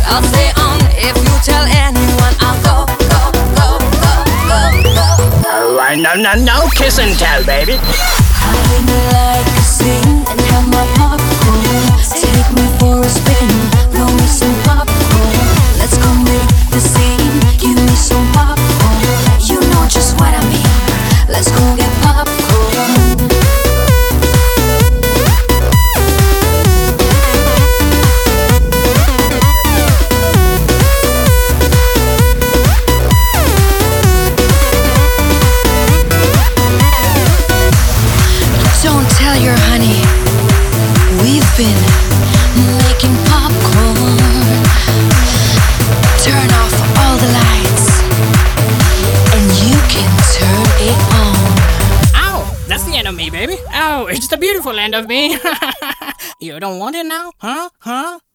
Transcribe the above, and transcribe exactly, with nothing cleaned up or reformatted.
I'll stay on. If you tell anyone, I'll go, go, go, go, go, go. Oh, I no, no, no kiss and tell, baby. Hide me like a sing and have my popcorn. Take me for a spin, throw me some popcorn. Let's go make the scene, give me some popcorn. You know just what I mean. Let's go get popcorn. Don't tell your honey, we've been making popcorn. Turn off all the lights, and you can turn it on. Ow, that's the end of me, baby. Oh, it's the beautiful end of me. You don't want it now, huh? Huh?